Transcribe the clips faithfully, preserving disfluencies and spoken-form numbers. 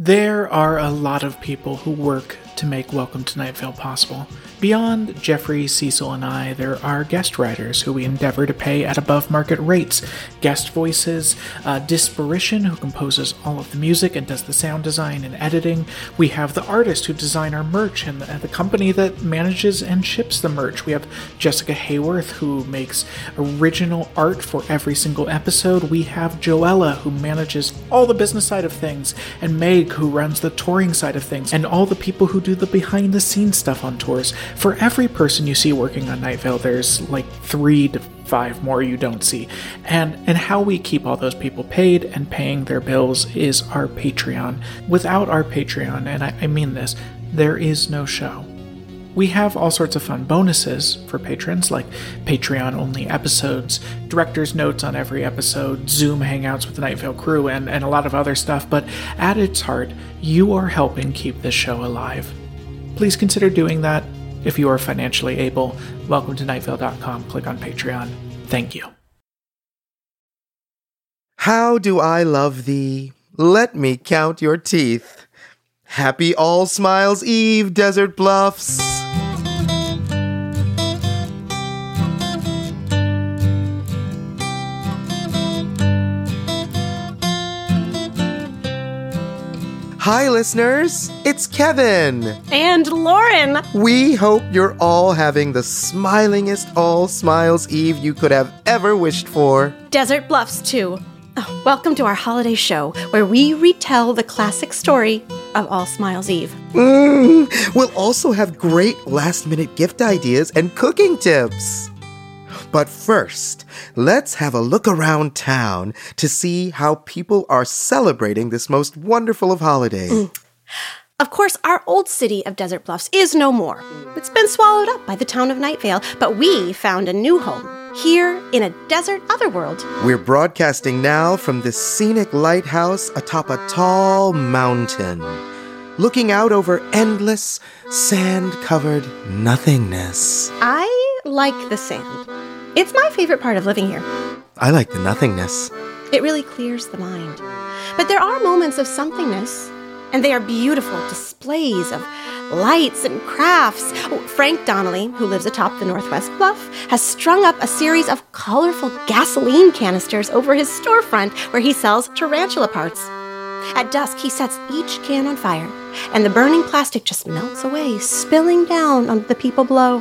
There are a lot of people who work to make Welcome to Night Vale possible. Beyond Jeffrey, Cecil, and I, there are guest writers who we endeavor to pay at above market rates. Guest voices, uh, Disparition, who composes all of the music and does the sound design and editing. We have the artist who design our merch and the, and the company that manages and ships the merch. We have Jessica Hayworth, who makes original art for every single episode. We have Joella, who manages all the business side of things, and Meg, who runs the touring side of things, and all the people who do the behind the scenes stuff on tours. For every person you see working on Night Vale, there's like three to five more you don't see. And and how we keep all those people paid and paying their bills is our Patreon. Without our Patreon, and I, I mean this, there is no show. We have all sorts of fun bonuses for patrons, like Patreon-only episodes, director's notes on every episode, Zoom hangouts with the Night Vale crew, and, and a lot of other stuff, but at its heart, you are helping keep this show alive. Please consider doing that if you are financially able. Welcome to night vale dot com. Click on Patreon. Thank you. How do I love thee? Let me count your teeth. Happy All Smiles Eve, Desert Bluffs. Hi, listeners. It's Kevin. And Lauren. We hope you're all having the smilingest All Smiles Eve you could have ever wished for. Desert Bluffs, too. Oh, welcome to our holiday show, where we retell the classic story of All Smiles Eve. Mm, we'll also have great last-minute gift ideas and cooking tips. But first, let's have a look around town to see how people are celebrating this most wonderful of holidays. Mm. Of course, our old city of Desert Bluffs is no more. It's been swallowed up by the town of Night Vale, but we found a new home here in a desert otherworld. We're broadcasting now from this scenic lighthouse atop a tall mountain, looking out over endless, sand-covered nothingness. I like the sand. It's my favorite part of living here. I like the nothingness. It really clears the mind. But there are moments of somethingness, and they are beautiful displays of lights and crafts. Oh, Frank Donnelly, who lives atop the Northwest Bluff, has strung up a series of colorful gasoline canisters over his storefront where he sells tarantula parts. At dusk, he sets each can on fire, and the burning plastic just melts away, spilling down on the people below.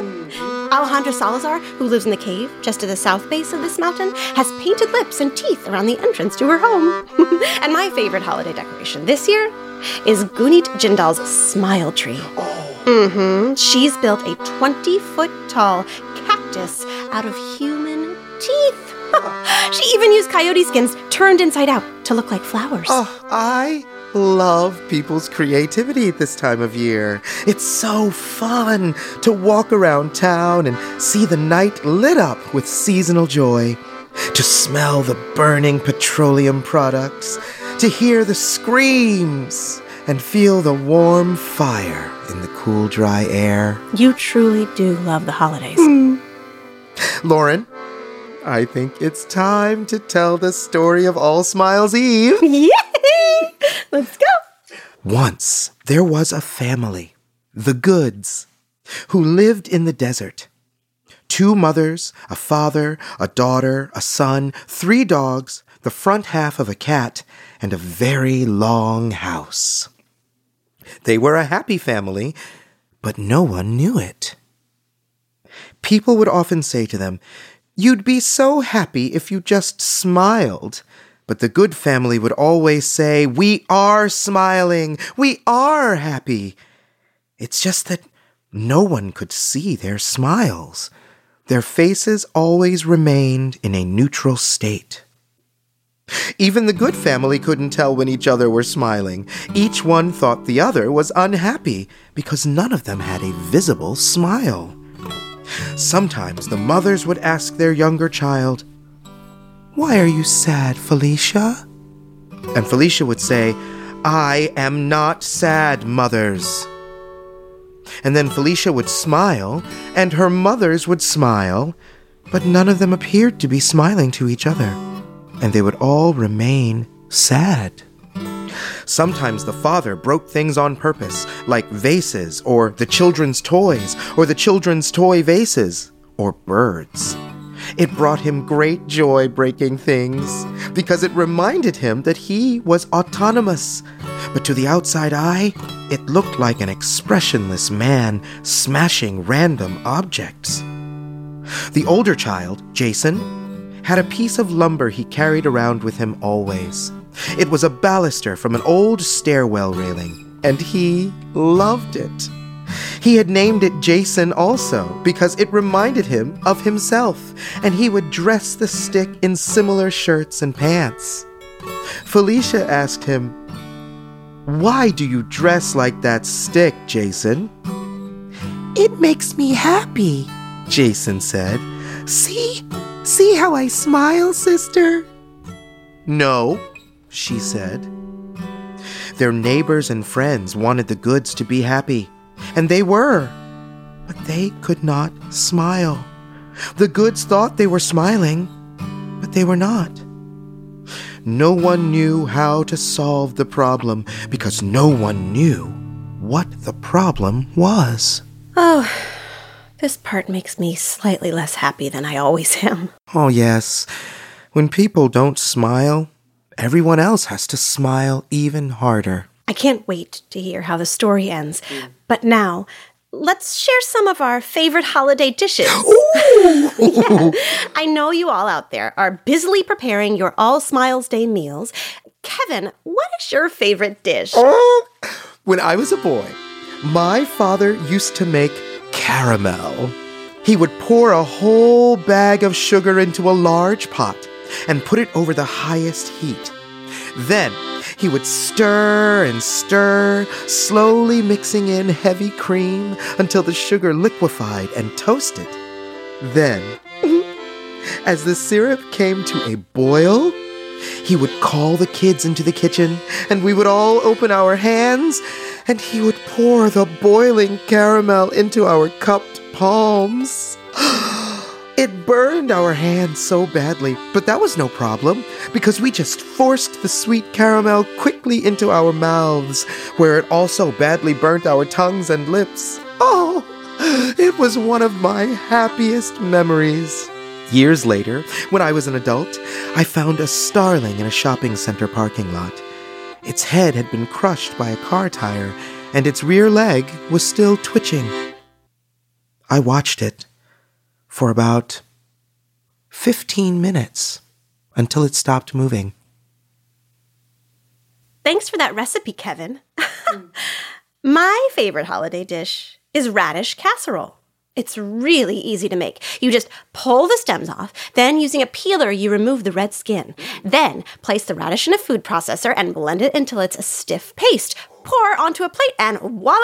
Alejandra Salazar, who lives in the cave just to the south base of this mountain, has painted lips and teeth around the entrance to her home. And my favorite holiday decoration this year is Gunit Jindal's smile tree. Oh. Mm-hmm. She's built a twenty-foot-tall cactus out of human teeth. She even used coyote skins turned inside out to look like flowers. Oh, I love people's creativity at this time of year. It's so fun to walk around town and see the night lit up with seasonal joy, to smell the burning petroleum products, to hear the screams, and feel the warm fire in the cool, dry air. You truly do love the holidays. Mm. Lauren, I think it's time to tell the story of All Smiles Eve. Yay! Let's go. Once, there was a family, the Goods, who lived in the desert. Two mothers, a father, a daughter, a son, three dogs, the front half of a cat, and a very long house. They were a happy family, but no one knew it. People would often say to them, "You'd be so happy if you just smiled." But the Good family would always say, "We are smiling. We are happy." It's just that no one could see their smiles. Their faces always remained in a neutral state. Even the Good family couldn't tell when each other were smiling. Each one thought the other was unhappy because none of them had a visible smile. Sometimes the mothers would ask their younger child, "Why are you sad, Felicia?" And Felicia would say, "I am not sad, mothers." And then Felicia would smile, and her mothers would smile, but none of them appeared to be smiling to each other, and they would all remain sad. Sometimes the father broke things on purpose, like vases, or the children's toys, or the children's toy vases, or birds. It brought him great joy breaking things, because it reminded him that he was autonomous. But to the outside eye, it looked like an expressionless man smashing random objects. The older child, Jason, had a piece of lumber he carried around with him always. It was a baluster from an old stairwell railing, and he loved it. He had named it Jason also because it reminded him of himself, and he would dress the stick in similar shirts and pants. Felicia asked him, "Why do you dress like that stick, Jason?" "It makes me happy," Jason said. See? See how I smile, sister?" "No," she said. Their neighbors and friends wanted the Goods to be happy, and they were, but they could not smile. The Goods thought they were smiling, but they were not. No one knew how to solve the problem because no one knew what the problem was. Oh, this part makes me slightly less happy than I always am. Oh, yes. When people don't smile, everyone else has to smile even harder. I can't wait to hear how the story ends. But now, let's share some of our favorite holiday dishes. Yeah. I know you all out there are busily preparing your All Smiles Day meals. Kevin, what is your favorite dish? Oh, when I was a boy, my father used to make caramel. He would pour a whole bag of sugar into a large pot and put it over the highest heat. Then he would stir and stir, slowly mixing in heavy cream until the sugar liquefied and toasted. Then, as the syrup came to a boil, he would call the kids into the kitchen, and we would all open our hands, and he would pour the boiling caramel into our cupped palms. It burned our hands so badly, but that was no problem, because we just forced the sweet caramel quickly into our mouths, where it also badly burnt our tongues and lips. Oh, it was one of my happiest memories. Years later, when I was an adult, I found a starling in a shopping center parking lot. Its head had been crushed by a car tire, and its rear leg was still twitching. I watched it for about fifteen minutes until it stopped moving. Thanks for that recipe, Kevin. My favorite holiday dish is radish casserole. It's really easy to make. You just pull the stems off, then using a peeler you remove the red skin. Then place the radish in a food processor and blend it until it's a stiff paste. Pour onto a plate and voila!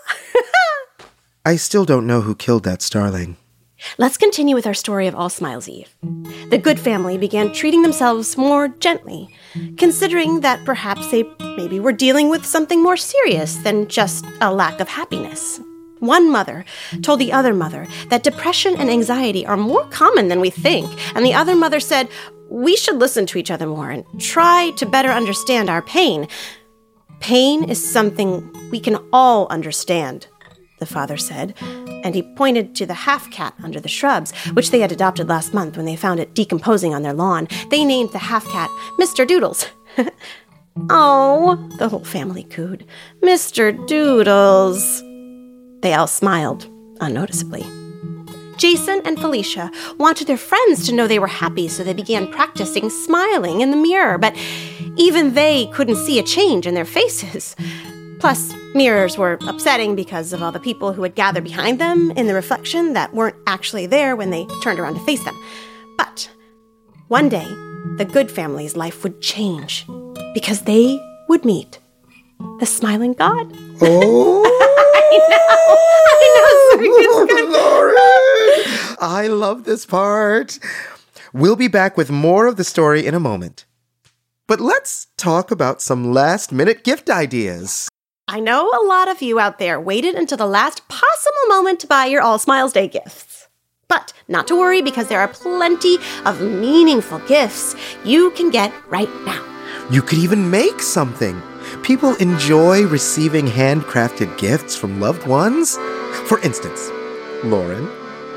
I still don't know who killed that starling. Let's continue with our story of All Smiles Eve. The Good family began treating themselves more gently, considering that perhaps they maybe were dealing with something more serious than just a lack of happiness. One mother told the other mother that depression and anxiety are more common than we think, and the other mother said, we should listen to each other more and try to better understand our pain. Pain is something we can all understand, the father said, and he pointed to the half-cat under the shrubs, which they had adopted last month when they found it decomposing on their lawn. They named the half-cat Mister Doodles. Oh, the whole family cooed. Mister Doodles. They all smiled, unnoticeably. Jason and Felicia wanted their friends to know they were happy, so they began practicing smiling in the mirror, but even they couldn't see a change in their faces. Plus, mirrors were upsetting because of all the people who had gathered behind them in the reflection that weren't actually there when they turned around to face them. But one day, the Good family's life would change because they would meet the smiling God. Oh! I know! I know! It's Lauren! I love this part. We'll be back with more of the story in a moment. But let's talk about some last-minute gift ideas. I know a lot of you out there waited until the last possible moment to buy your All Smiles Day gifts. But not to worry, because there are plenty of meaningful gifts you can get right now. You could even make something. People enjoy receiving handcrafted gifts from loved ones. For instance, Lauren,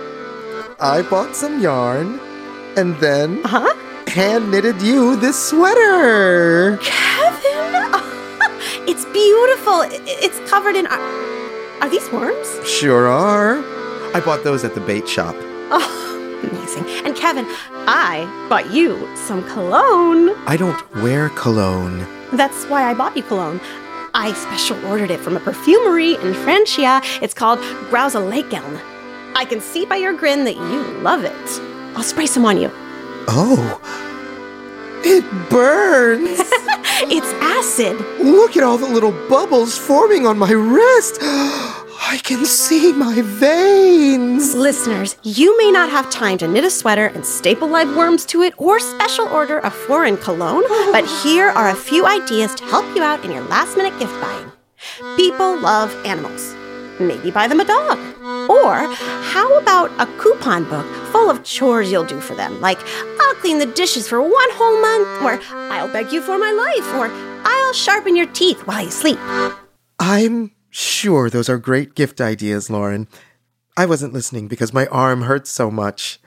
I bought some yarn and then Uh-huh. hand-knitted you this sweater. Kevin! It's beautiful. I- It's covered in... Are, are these worms? Sure are. I bought those at the bait shop. Oh, amazing. And Kevin, I bought you some cologne. I don't wear cologne. That's why I bought you cologne. I special ordered it from a perfumery in Francia. It's called Grauseleken. I can see by your grin that you love it. I'll spray some on you. Oh, it burns. It's acid. Look at all the little bubbles forming on my wrist. I can see my veins. Listeners, you may not have time to knit a sweater and staple live worms to it or special order a foreign cologne, but here are a few ideas to help you out in your last-minute gift buying. People love animals. Maybe buy them a dog. Or how about a coupon book full of chores you'll do for them, like I'll clean the dishes for one whole month, or I'll beg you for my life, or I'll sharpen your teeth while you sleep. I'm sure those are great gift ideas, Lauren. I wasn't listening because my arm hurts so much.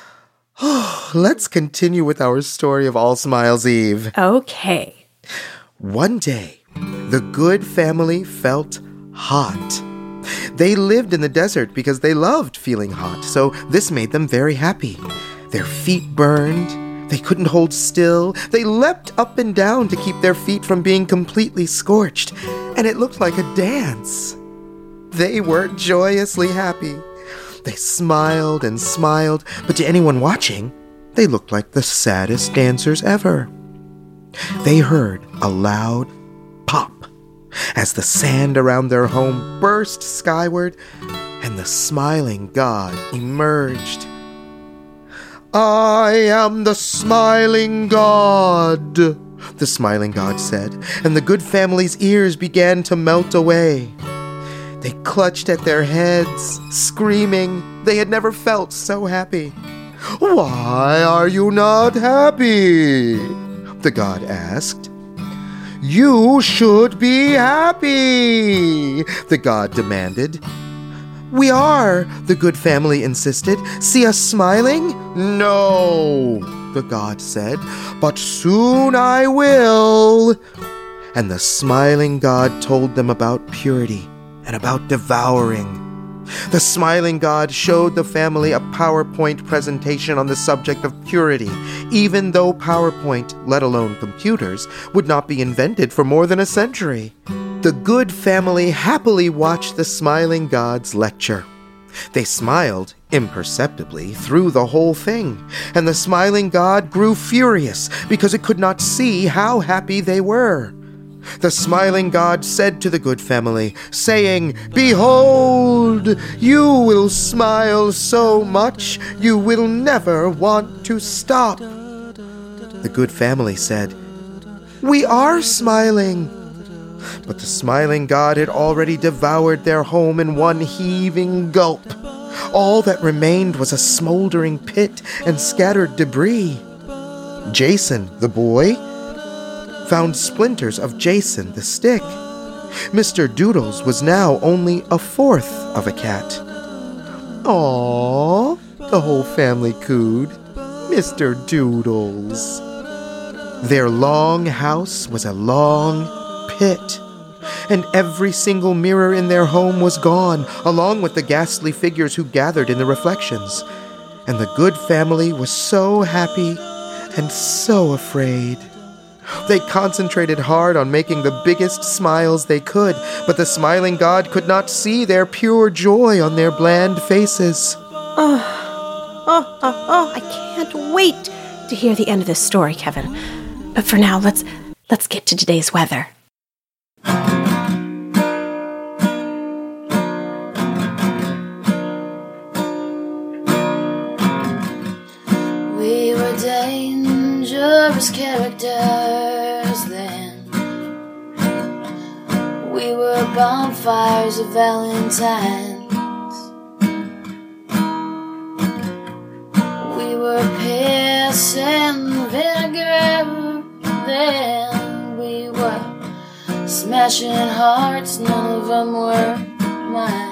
Oh, let's continue with our story of All Smiles Eve. Okay. One day, the Good family felt hot. They lived in the desert because they loved feeling hot, so this made them very happy. Their feet burned. They couldn't hold still. They leapt up and down to keep their feet from being completely scorched, and it looked like a dance. They were joyously happy. They smiled and smiled, but to anyone watching, they looked like the saddest dancers ever. They heard a loud pop as the sand around their home burst skyward and the smiling god emerged. "I am the smiling god," the smiling god said, and the Good family's ears began to melt away. They clutched at their heads, screaming. They had never felt so happy. "Why are you not happy?" the god asked. "You should be happy," the god demanded. "We are," the Good family insisted. "See us smiling?" "No," the god said, "but soon I will." And the smiling god told them about purity and about devouring. The smiling god showed the family a PowerPoint presentation on the subject of purity, even though PowerPoint, let alone computers, would not be invented for more than a century. The Good family happily watched the smiling god's lecture. They smiled, imperceptibly, through the whole thing, and the smiling god grew furious because it could not see how happy they were. The smiling god said to the Good family, saying, "Behold, you will smile so much you will never want to stop." The Good family said, "We are smiling." But the smiling god had already devoured their home in one heaving gulp. All that remained was a smoldering pit and scattered debris. Jason, the boy, found splinters of Jason, the stick. Mister Doodles was now only a fourth of a cat. "Aww," the whole family cooed. "Mister Doodles." Their long house was a long pit, and every single mirror in their home was gone, along with the ghastly figures who gathered in the reflections. And the Good family was so happy and so afraid. They concentrated hard on making the biggest smiles they could, but the smiling god could not see their pure joy on their bland faces. Oh, oh, oh, oh, I can't wait to hear the end of this story, Kevin. But for now, let's let's get to today's weather. We were dangerous characters then. We were bonfires of Valentines. We were piercing vinegar then. We were passionate hearts, none of them were mine.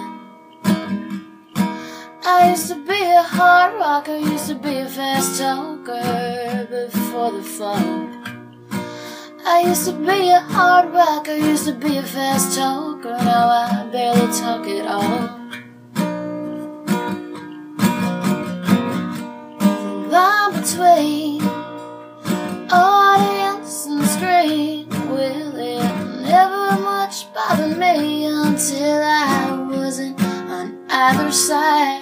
I used to be a hard rocker, used to be a fast talker before the fall. I used to be a hard rocker, used to be a fast talker, now I barely talk at all. The line between audience and screen, well, it never much bothered me until I wasn't on either side.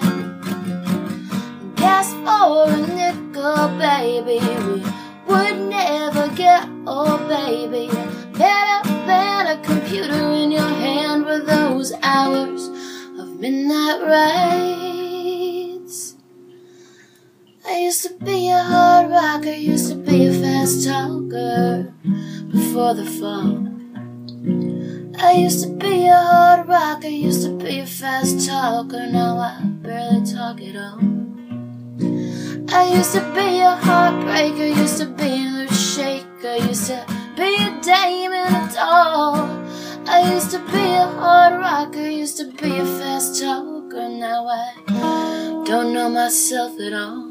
Ask for a nickel, baby, we would never get, oh baby. Better than a computer in your hand were those hours of midnight rides. I used to be a hard rocker, used to be a fast talker before the fall. I used to be a hard rocker, used to be a fast talker, now I barely talk at all. I used to be a heartbreaker, used to be a loose shaker, used to be a dame and a doll. I used to be a hard rocker, used to be a fast talker, now I don't know myself at all.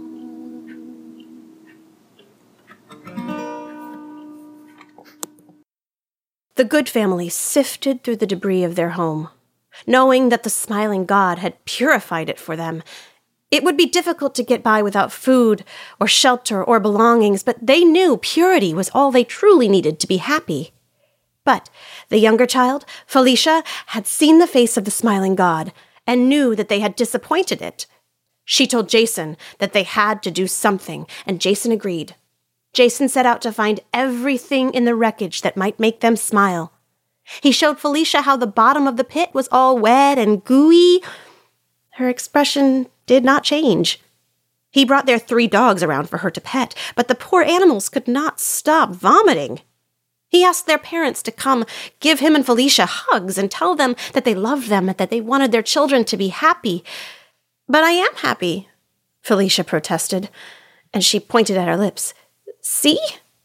The Good family sifted through the debris of their home, knowing that the smiling God had purified it for them. It would be difficult to get by without food or shelter or belongings, but they knew purity was all they truly needed to be happy. But the younger child, Felicia, had seen the face of the smiling God and knew that they had disappointed it. She told Jason that they had to do something, and Jason agreed. Jason set out to find everything in the wreckage that might make them smile. He showed Felicia how the bottom of the pit was all wet and gooey. Her expression did not change. He brought their three dogs around for her to pet, but the poor animals could not stop vomiting. He asked their parents to come give him and Felicia hugs and tell them that they loved them and that they wanted their children to be happy. "But I am happy," Felicia protested, and she pointed at her lips. "See?"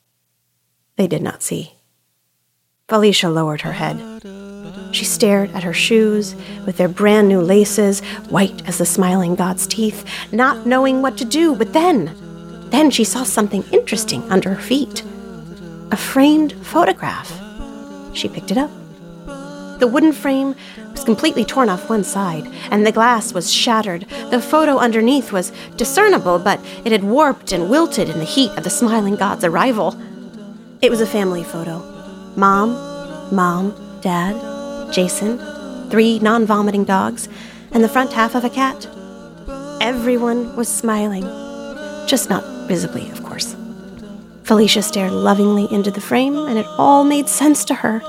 They did not see. Felicia lowered her head. She stared at her shoes with their brand new laces, white as the smiling God's teeth, not knowing what to do. But then, then she saw something interesting under her feet. A framed photograph. She picked it up. The wooden frame was completely torn off one side, and the glass was shattered. The photo underneath was discernible, but it had warped and wilted in the heat of the smiling God's arrival. It was a family photo. Mom, Mom, Dad, Jason, three non-vomiting dogs, and the front half of a cat. Everyone was smiling, just not visibly, of course. Felicia stared lovingly into the frame, and it all made sense to her.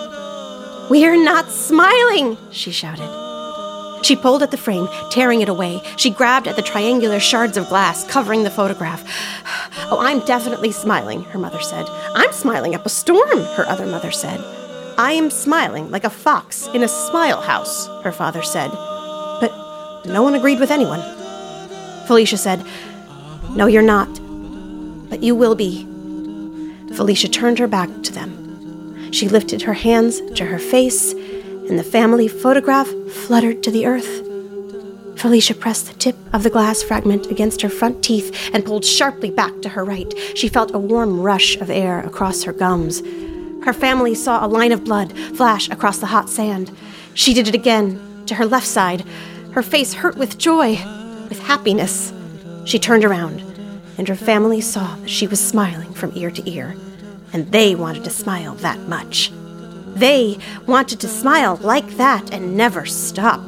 "We're not smiling!" she shouted. She pulled at the frame, tearing it away. She grabbed at the triangular shards of glass covering the photograph. "Oh, I'm definitely smiling," her mother said. "I'm smiling up a storm," her other mother said. "I am smiling like a fox in a smile house," her father said. But no one agreed with anyone. Felicia said, "No, you're not. But you will be." Felicia turned her back to them. She lifted her hands to her face, and the family photograph fluttered to the earth. Felicia pressed the tip of the glass fragment against her front teeth and pulled sharply back to her right. She felt a warm rush of air across her gums. Her family saw a line of blood flash across the hot sand. She did it again, to her left side. Her face hurt with joy, with happiness. She turned around, and her family saw that she was smiling from ear to ear, and they wanted to smile that much. They wanted to smile like that and never stop.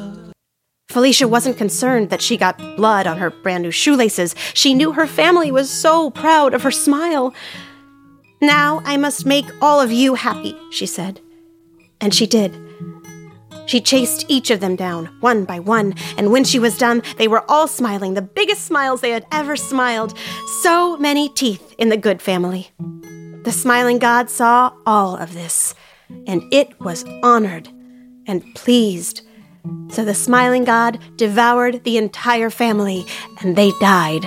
Felicia wasn't concerned that she got blood on her brand new shoelaces. She knew her family was so proud of her smile. "Now I must make all of you happy," she said. And she did. She chased each of them down, one by one, and when she was done, they were all smiling, the biggest smiles they had ever smiled. So many teeth in the Good family. The smiling God saw all of this, and it was honored and pleased. So the smiling God devoured the entire family, and they died.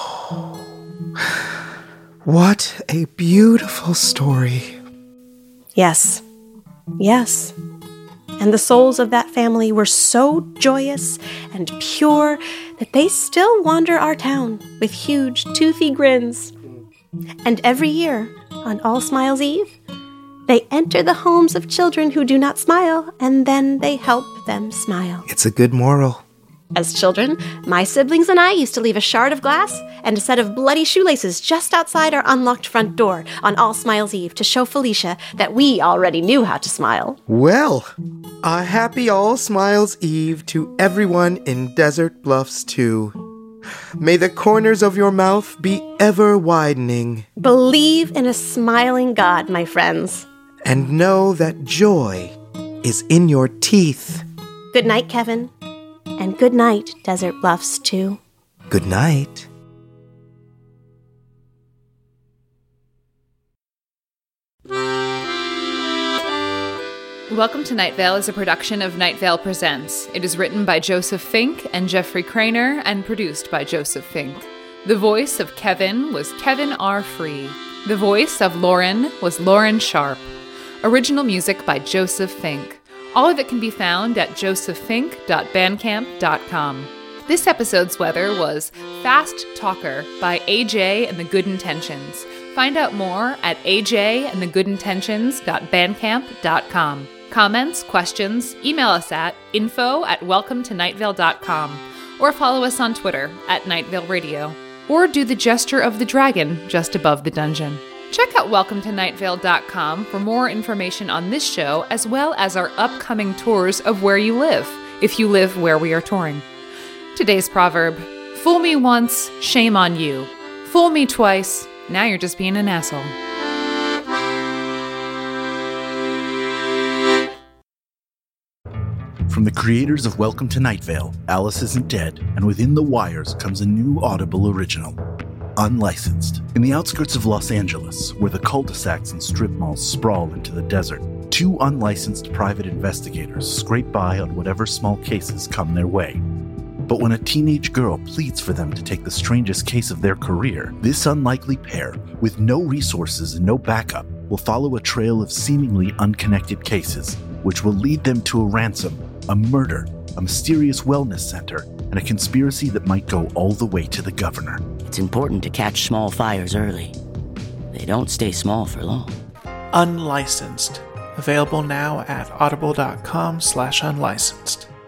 What a beautiful story. Yes, yes. And the souls of that family were so joyous and pure that they still wander our town with huge, toothy grins. And every year, on All Smiles Eve, they enter the homes of children who do not smile, and then they help them smile. It's a good moral. As children, my siblings and I used to leave a shard of glass and a set of bloody shoelaces just outside our unlocked front door on All Smiles Eve to show Felicia that we already knew how to smile. Well, a happy All Smiles Eve to everyone in Desert Bluffs too. May the corners of your mouth be ever widening. Believe in a smiling God, my friends. And know that joy is in your teeth. Good night, Kevin. And good night, Desert Bluffs too. Good night. Welcome to Night Vale is a production of Night Vale Presents. It is written by Joseph Fink and Jeffrey Craner and produced by Joseph Fink. The voice of Kevin was Kevin R. Free. The voice of Lauren was Lauren Sharp. Original music by Joseph Fink. All of it can be found at joseph fink dot bandcamp dot com. This episode's weather was Fast Talker by A J and the Good Intentions. Find out more at a j and the good intentions dot bandcamp dot com. Comments, questions, email us at info at welcome to night vale dot com or follow us on Twitter at Night Vale Radio, or do the gesture of the dragon just above the dungeon. Check out welcome to night vale dot com for more information on this show, as well as our upcoming tours of where you live, if you live where we are touring. Today's proverb: fool me once, shame on you. Fool me twice, now you're just being an asshole. From the creators of Welcome to Night Vale, Alice Isn't Dead, and Within the Wires comes a new Audible original, Unlicensed. In the outskirts of Los Angeles, where the cul-de-sacs and strip malls sprawl into the desert, two unlicensed private investigators scrape by on whatever small cases come their way. But when a teenage girl pleads for them to take the strangest case of their career, this unlikely pair, with no resources and no backup, will follow a trail of seemingly unconnected cases, which will lead them to a ransom, a murder, a mysterious wellness center, and a conspiracy that might go all the way to the governor. It's important to catch small fires early. They don't stay small for long. Unlicensed. Available now at audible dot com slash unlicensed.